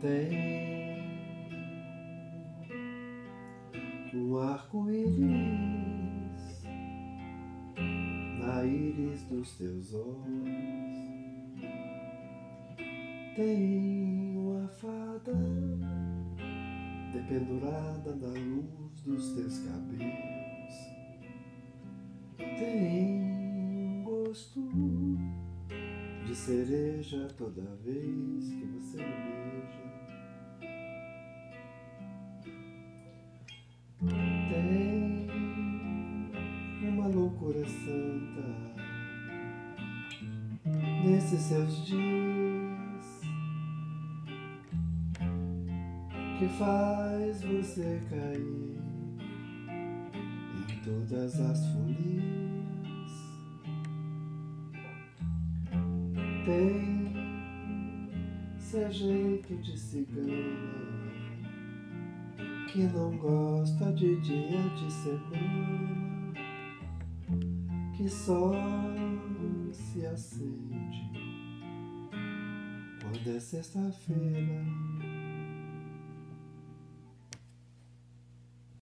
Tem um arco-íris na íris dos teus olhos. Tem uma fada dependurada na luz dos teus cabelos. Tem um gosto de cereja toda vez que você me beija. Tem uma loucura santa nesses seus dias que faz você cair em todas as folias. Tem seu jeito de cigana que não gosta de dia de semana, que só se acende quando é sexta-feira.